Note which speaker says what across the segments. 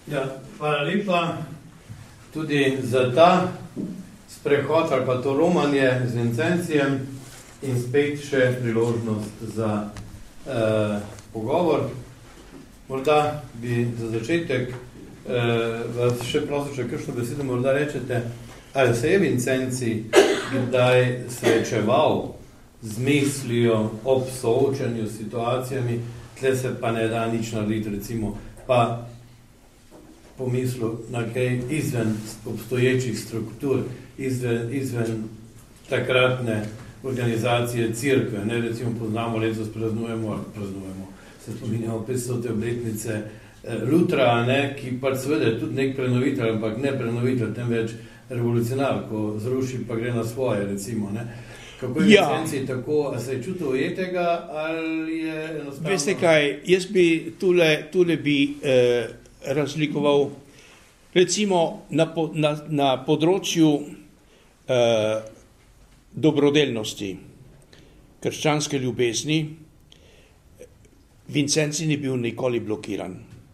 Speaker 1: Ja, hvala lepa tudi za ta sprehod ali pa to romanje z Vincencijem in spet še priložnost za pogovor. Morda bi za začetek vas še prosil, če kakšno besedo morda rečete, ali se je Vincenci kdaj srečeval z mislijo ob soočanju s situacijami, tle se pa ne da nič narediti, recimo, pa pomislil na kaj izven obstoječih struktur, izven takratne organizacije cerkve, ne, recimo poznamo, letos praznujemo, se spominjamo 500. obletnice Lutra, ne, ki pa seveda je tudi nek prenovitelj, ampak ne prenovitelj, temveč revolucionar, ko zruši, pa gre na svoje, recimo, ne. Kako je Vincenci tako, a se je čutil ujetega, ali je enostavno...
Speaker 2: Veste kaj, jaz bi tule bi razlikoval, recimo na področju dobrodelnosti, krščanske ljubezni, Vincenci ni bil nikoli blokiran.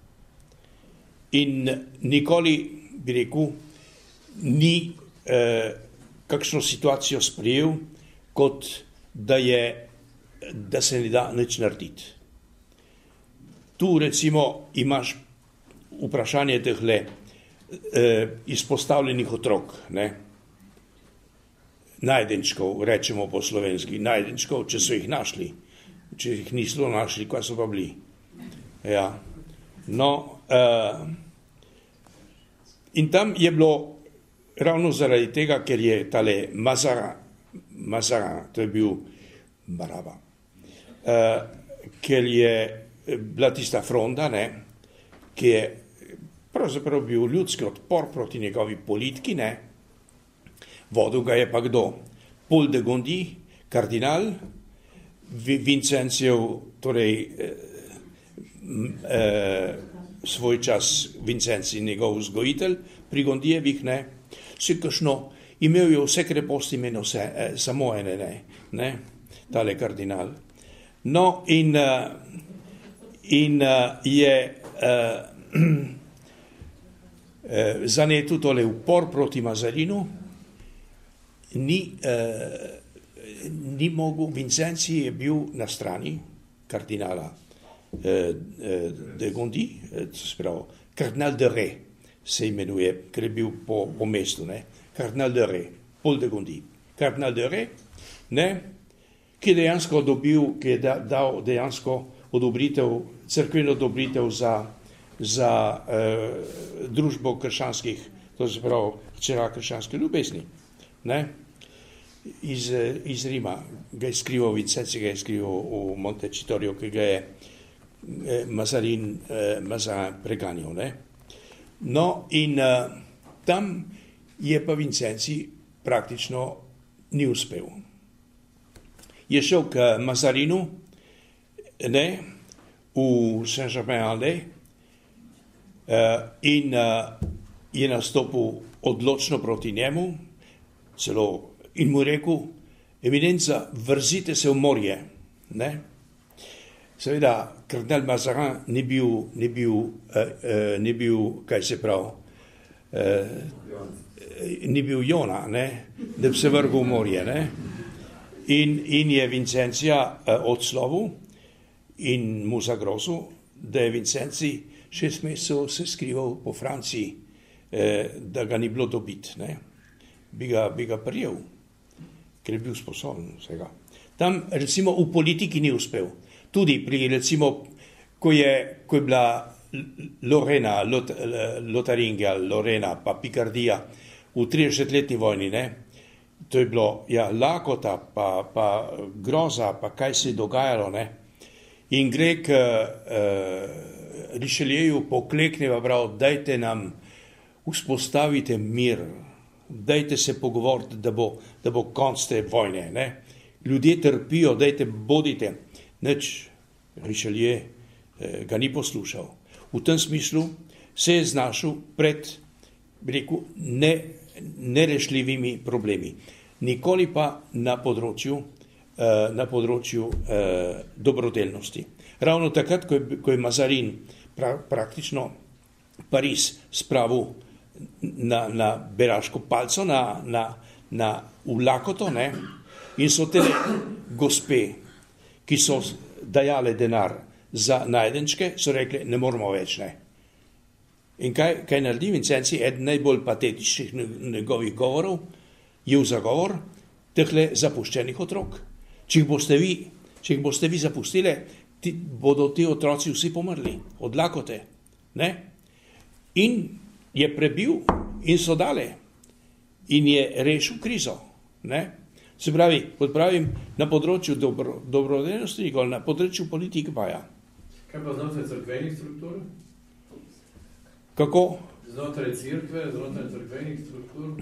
Speaker 2: In nikoli, bi rekel, ni kakšno situacijo sprejel, kot da se ne da nič narediti. Tu recimo imaš vprašanje tehle izpostavljenih otrok, ne? Najdenčkov, rečemo po slovenski, najdenčkov, če so jih našli. Če jih niso našli, kaj so pa bili. Ja. No, in tam je bilo ravno zaradi tega, ker je tale Mazarin, to je bil Baraba, ker je bila tista fronda, ne, ki je pravzaprav bil ljudski odpor proti njegovi politiki, ne, vodil ga je pa kdo? Paul de Gondi, kardinal, Vincencijev, torej svoj čas Vincenci, njegov vzgojitelj, pri Gondijevih, ne, vse kakšno, imel je vse kreposti, imeno vse, samo ene, ne, tale kardinal. No, in je zanetil tole upor proti Mazarinu, ni mogel, Vincenci je bil na strani kardinala de Gondi, spravo, kardinal de Re se imenuje, ker je bil po mestu, ne, kardinal de Re, Paul de Gondi, kardinal de Re, ne, ki je dejansko dobil, ki je dal dejansko odobritev, cerkveno odobritev za družbo krščanskih, to se pravi, hčera krščanske ljubezni, ne, iz Rima, ga je skrival, Vincenci ga je skrival v Montecitorio, ki ga je Mazarin preganjal, ne. No, in tam je pa Vincenci praktično ni uspel. Je šel k Mazarinu, ne, v Saint-Germain-en-Laye in je nastopil odločno proti njemu, celo in mu rekel, eminenca, vrzite se v morje, ne. Seveda, kardinal Mazarin ni bil, kaj se pravi, ni bil Jona, ne, da bi se vrgel v morje, ne. In je Vincencija odslovil in mu zagrozil, da je Vincenci 6 mesecev se skrival po Franciji, da ga ni bilo dobiti, ne. Bi ga prijel, ker je bil sposoben vsega. Tam, recimo, v politiki ni uspel. Tudi pri, recimo, ko je bila Lorena, Lotaringia, Lorena, pa Picardija v 30-letni vojni, ne, to je bilo, ja, lakota, pa groza, pa kaj se je dogajalo, ne, in gre k Richelieju, poklekneva, prav, dajte nam, vzpostavite mir, dajte se pogovoriti, da bo konc te vojne, ne, ljudje trpijo, dajte, bodite, nič, Richelieu ga ni poslušal. V tem smislu se je znašel pred, bi rekel, nerešljivimi problemi. Nikoli pa na področju dobrodelnosti. Ravno takrat, ko je Mazarin praktično Pariz spravil na beraško palco, na vlakoto, ne? In so te gospe, ki so dajale denar za najdenčke, so rekli, ne moramo več, ne. In kaj naredi Vincenzi, eden najbolj patetičnih njegovih govorov, je v zagovor tehle zapuščenih otrok. Če jih boste vi zapustili, bodo ti otroci vsi pomrli od lakote. Ne? In je prebil in so dale. In je rešil krizo. Ne? Se pravi, kot pravim, na področju dobrodelnosti, na področju politike pa ja.
Speaker 1: Kaj pa znotraj crkvenih struktur?
Speaker 2: Kako?
Speaker 1: Znotraj cerkve, znotraj crkvenih struktur?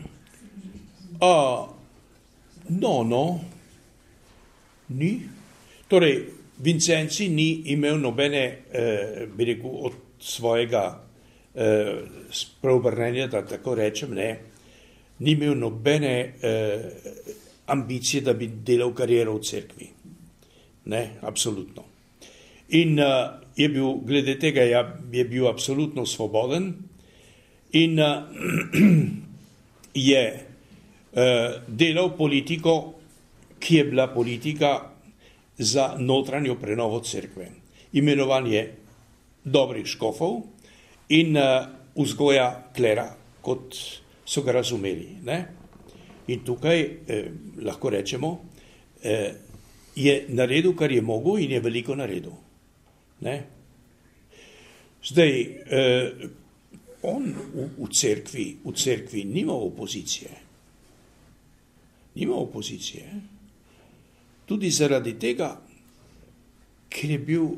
Speaker 1: Ni. Torej, Vincenzi ni imel nobene, bi rekel, od svojega spreobrnenja, da tako rečem, ne, ni imel nobene ambicije, da bi delal kariero v cerkvi. Ne, absolutno. In je bil, glede tega, je bil absolutno svoboden in je delal politiko, ki je bila politika za notranjo prenovo cerkve. Imenovanje dobrih škofov in vzgoja klera, kot so ga razumeli. Ne? In tukaj lahko rečemo, je naredil, kar je mogel in je veliko naredil. Ne? Zdaj, on v cerkvi nima opozicije. Nima opozicije. Tudi zaradi tega, ker je bil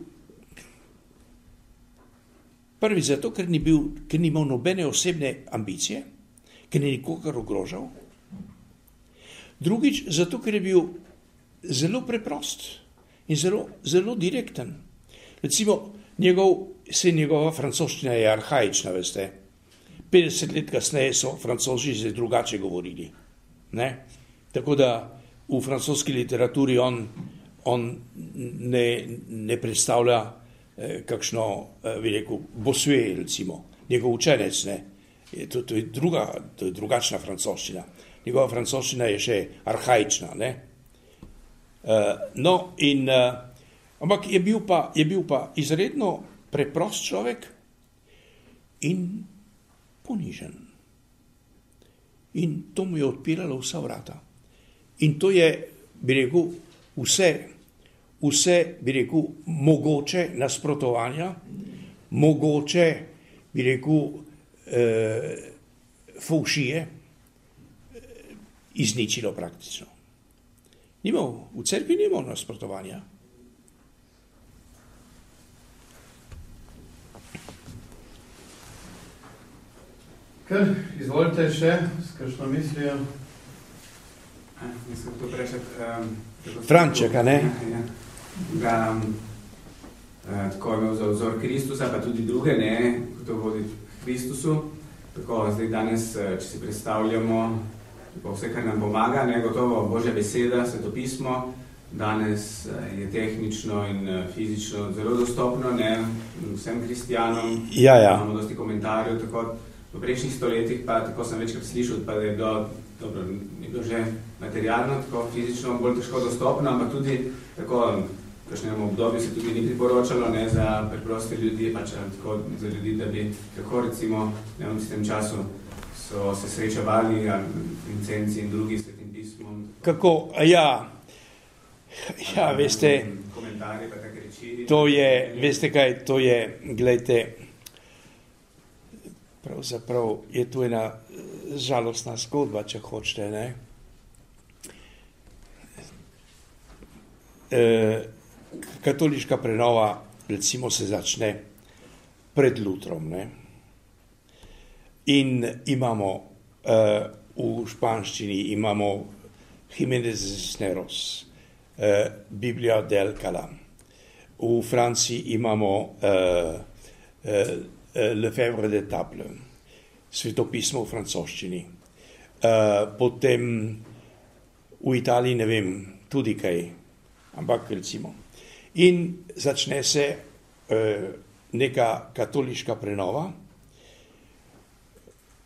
Speaker 1: prvi zato, ker ni imel nobene osebne ambicije, ker ni nikogar ogrožal. Drugič, zato, ker je bil zelo preprost in zelo direkten. Recimo, njegova francoščina je arhaična, veste. 50 let kasneje so Francozi že drugače govorili. Ne? Tako da v francoski literaturi on ne predstavlja kakšno, bi rekel, Bossuet, recimo, njegov učenec, ne. To je drugačna francoščina. Njegova francoščina je še arhaična, ne. Ampak je bil pa izredno preprost človek in ponižen. In to mu je odpiralo vsa vrata. In to je, bi rekel, vse, bi rekel, mogoče nasprotovanja, mogoče, bi rekel, fovšije, izničilo praktično. V cerkvi ni imel nasprotovanja. Izvolite še, s kakšno mislijo?
Speaker 3: Mislim, to prešati...
Speaker 2: Frančeka, ne?
Speaker 3: Da tako imel za vzor Kristusa, pa tudi druge, ne, kot to vodi Kristusu. Tako, zdaj danes, če si predstavljamo vse, kar nam pomaga, ne, gotovo Božja beseda, svetopismo, danes je tehnično in fizično zelo dostopno, ne, vsem kristijanom.
Speaker 2: Ja.
Speaker 3: Imamo dosti komentarjev, tako v prejšnjih stoletjih, pa tako sem večkrat slišal, pa da je bilo, dobro, ni bilo že materialno, tako fizično bolj težko dostopno, ampak tudi tako, v kakšnem obdobju se tudi ni priporočalo, ne, za preproste ljudi, pač tako za ljudi, da bi tako recimo, ne vem, v tem času so se srečevali, Vincenzi in drugi s tem pismom.
Speaker 2: Kako, ja, veste,
Speaker 3: komentarje, pa tak reči.
Speaker 2: To je, veste kaj, to je, glejte, pravzaprav je tu ena žalostna zgodba, če hočete, ne. Katoliška prenova, recimo, se začne pred Lutrom, ne. In imamo v španščini imamo Jiménez de Cisneros, Biblija del Calam. V Franciji imamo Lefebvre de Table, svetopismo v francoščini. Potem v Italiji, ne vem, tudi kaj, ampak recimo. In začne se neka katoliška prenova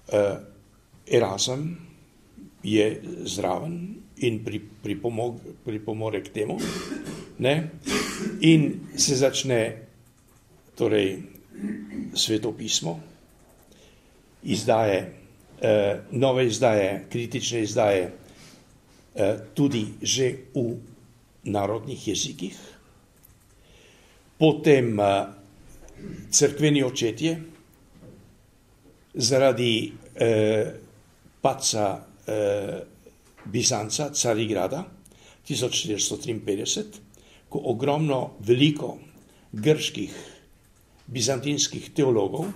Speaker 2: Erasm je zraven in pripomore k temu, ne? In se začne torej svetopismo, izdaje, nove izdaje, kritične izdaje, tudi že v narodnih jezikih, potem cerkveni očetje zaradi padca Bizanca, Carigrada 1453, ko ogromno veliko grških, bizantinskih teologov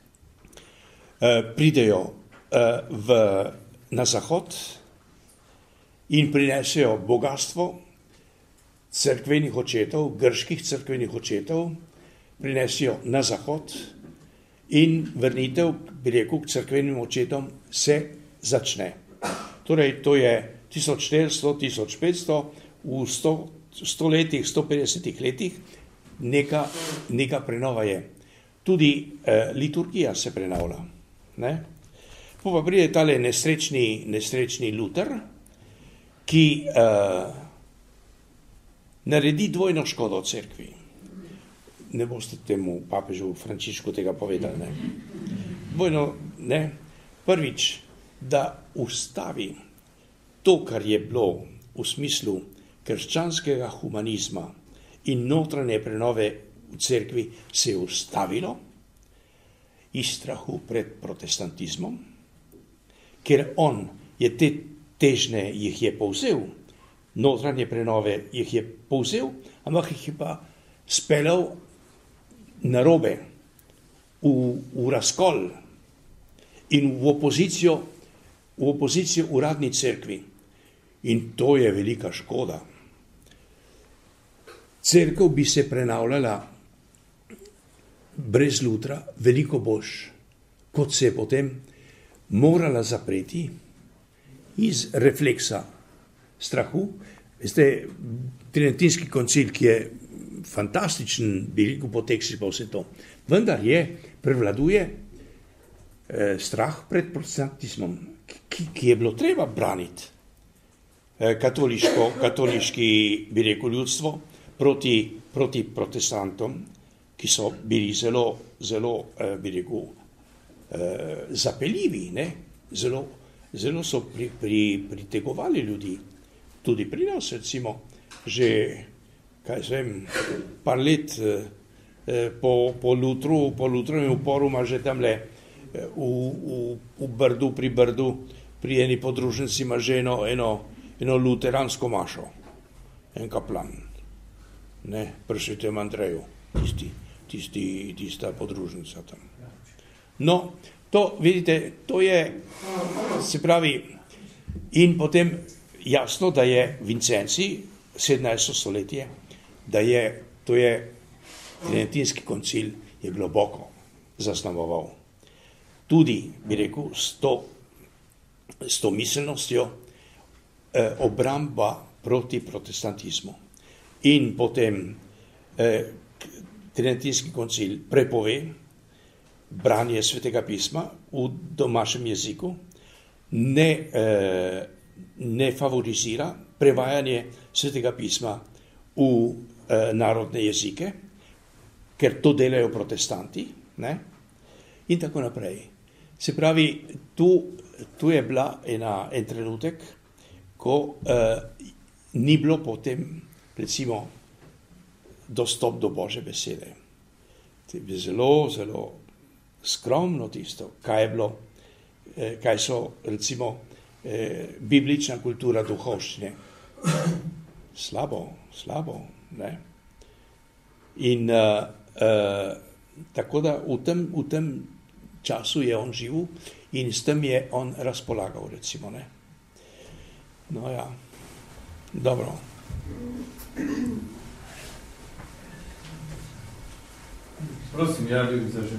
Speaker 2: pridejo na zahod in prinesejo bogatstvo cerkvenih očetov, grških cerkvenih očetov, prinesejo na zahod in vrnitev, bi rekel, k cerkvenim očetom se začne. Torej, to je 1400, 1500, v 100 letih, 150 letih, neka prenova je. Tudi liturgija se prenavlja. Ne? Pa pride tale nesrečni Luther, ki naredi dvojno škodo cerkvi. Ne boste temu papežu Frančišku tega povedali. Ne? Dvojno, ne? Prvič, da ustavi to, kar je bilo v smislu krščanskega humanizma in notranje prenove v cerkvi se je ustavilo iz strahu pred protestantizmom, ker on je te težnje jih je povzel, notranje prenove jih je povzel, ampak jih je pa speljal narobe, v razkol in v opozicijo uradni cerkvi. In to je velika škoda. Cerkev bi se prenavljala brez Lutra veliko boljš, kot se je potem morala zapreti iz refleksa strahu. Veste, Tridentinski koncil, ki je fantastičen, bi rekel, potekst pa vse to. Vendar prevladuje strah pred protestantizmom, ki je bilo treba braniti. Katoliški, bi rekel, ljudstvo proti protestantom, ki so bili zelo, bi rekel, zapeljivi, ne? Zelo so pritegovali ljudi. Tudi pri nas, recimo, že, par let po Lutrovem uporu ima že tamle v Brdu, pri eni podružnici ima že eno luteransko mašo, en kaplan, ne, pri Svetem Andreju, tista podružnica tam. No, to, vidite, to je, se pravi, in potem jasno, da je Vincenci, 17. stoletje, to je Tridentinski koncil je globoko zaznamoval. Tudi, bi rekel, s to miselnostjo obramba proti protestantizmu. In potem Tridentinski koncil prepove branje Svetega pisma v domačem jeziku, ne favorizira prevajanje Svetega pisma v narodne jezike, ker to delajo protestanti, ne? In tako naprej. Se pravi, tu je bila en trenutek, ko ni bilo potem, recimo, dostop do Božje besede. To je zelo, zelo skromno tisto, kaj je bilo, kaj so, recimo, biblična kultura duhovščine. Slabo, ne? In tako da v tem času je on živel in s tem je on razpolagal, recimo, ne? No ja, dobro.
Speaker 1: Prosim, ja, Ljubica že.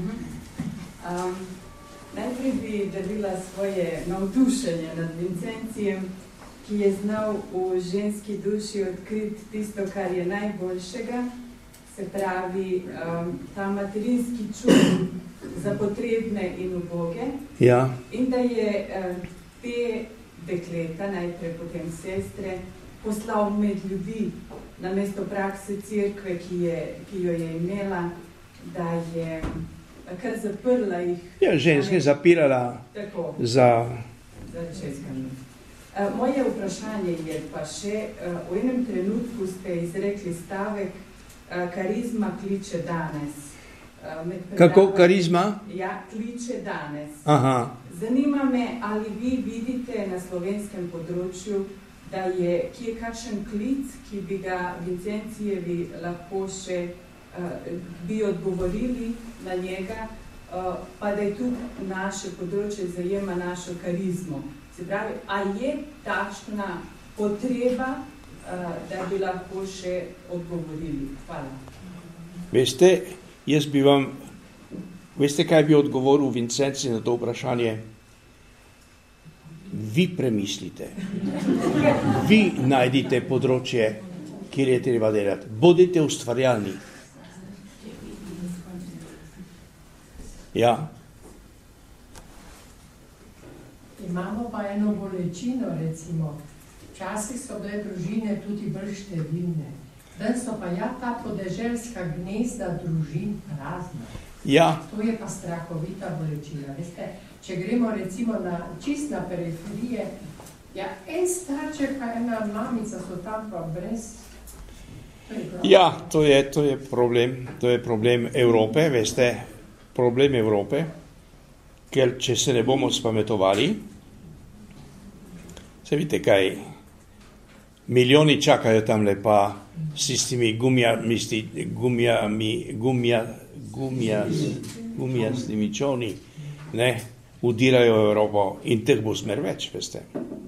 Speaker 4: Najprej bi delila svoje navdušenje nad Vincencijem, ki je znal v ženski duši odkriti tisto, kar je najboljšega, se pravi ta materinski čut za potrebne in uboge.
Speaker 2: Ja.
Speaker 4: In da je te dekleta, najprej potem sestre, poslal med ljudi na mesto prakse cerkve, ki jo je imela, da je kar zaprla jih.
Speaker 2: Ja, ženske zapirala
Speaker 4: tako,
Speaker 2: za
Speaker 4: ženskami. Moje vprašanje je pa še, v enem trenutku ste izrekli stavek, karizma kliče danes.
Speaker 2: Kako karizma?
Speaker 4: Ja, kliče danes.
Speaker 2: Aha.
Speaker 4: Zanima me, ali vi vidite na slovenskem področju, da je kje kakšen klic, ki bi ga Vincentijevi lahko še bi odgovorili na njega, pa da je tudi naše področje zajema našo karizmo. Se pravi, a je takšna potreba, da bi lahko še odgovorili? Hvala.
Speaker 2: Veste, kaj bi odgovoril Vincenci na to vprašanje? Vi premislite. Vi najdite področje, kjer je treba delati. Bodite ustvarjalni. Ja.
Speaker 5: Imamo pa eno bolečino, recimo. Včasih so bile družine tudi bolj številne. Danes so pa ta podeželska gnezda družin prazna.
Speaker 2: Ja.
Speaker 5: To je pa strahovita bolečina. Veste, če gremo recimo čist na periferije, en starček pa ena mamica so tam pa brez...
Speaker 2: Ja, to je problem Evrope, veste, problem Evrope, ker če se ne bomo spametovali, se vidite kaj, milijoni čakajo tamle pa s tistimi gumijastimi čovni, ne, udirajo Evropo in teh bo smer več, veste.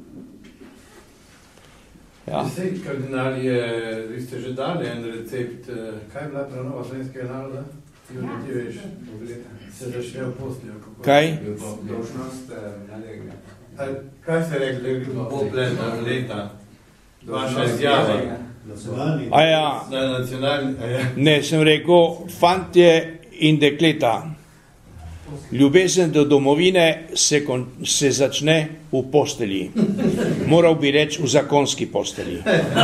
Speaker 2: Ja.
Speaker 1: Kardinal, vi ste že dali en recept, kaj je bila prenova slovenskega naroda? Ti veš, se začne v poslijo.
Speaker 2: Kaj?
Speaker 3: Dolžnost nalegna.
Speaker 1: Kaj ste rekli, popletna leta? Vaša izjava.
Speaker 3: Nacionalni.
Speaker 1: Nacionalni.
Speaker 2: Ne, sem rekel, fantje in dekleta. Ljubezen do domovine se začne v postelji. Moral bi reči v zakonski postelji.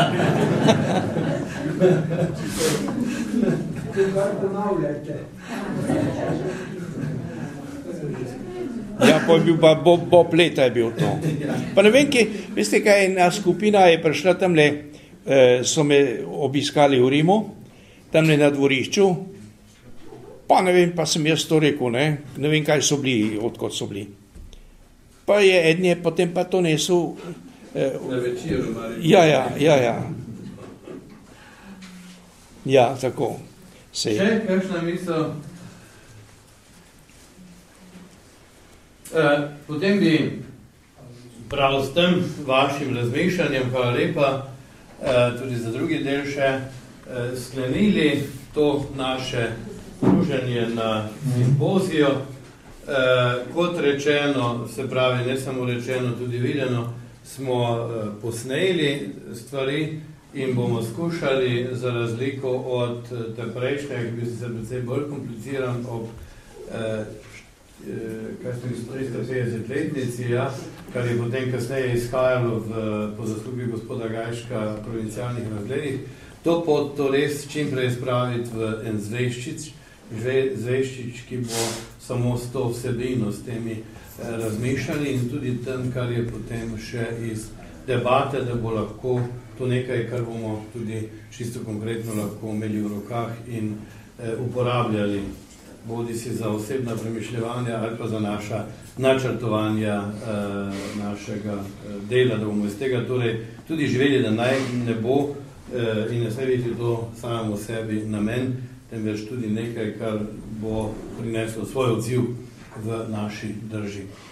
Speaker 2: Ja, pa je bil pa Bob Leta je bil to. Pa ne vem, veste kaj, ena skupina je prišla tamle, so me obiskali v Rimu, tamle na dvorišču, pa ne vem, pa sem jaz to rekel, ne vem, kaj so bili, odkot so bili. Pa je ednje, potem pa to nesel...
Speaker 1: Na večeru,
Speaker 2: Ja. Ja, tako.
Speaker 1: Še kakšna misel? Potem bi prav s tem vašim razmišljanjem, hvala lepa, tudi za drugi del še, sklenili to naše druženje na simpozijo. Kot rečeno, se pravi, ne samo rečeno, tudi videno, smo posneli stvari in bomo skušali za razliko od te prejšnje, ki bi se precej bolj kompliciran ob 350-letnici, kar je potem kasneje izhajalo po zaslugi gospoda Gajška provincialnih razgledih, to pot to res čim prej spraviti v en zveščič, ki bo samo s to vsebino, s temi razmišljali in tudi tem, kar je potem še iz debate, da bo lahko to nekaj, kar bomo tudi čisto konkretno lahko imeli v rokah in uporabljali, bodi si za osebna premišljevanja ali pa za naša načrtovanja našega dela, da bomo iz tega torej tudi živeli, da naj ne bo in ne sme biti to samemu sebi namen, temveč tudi nekaj, kar bo prineslo svoj odziv v naši drži.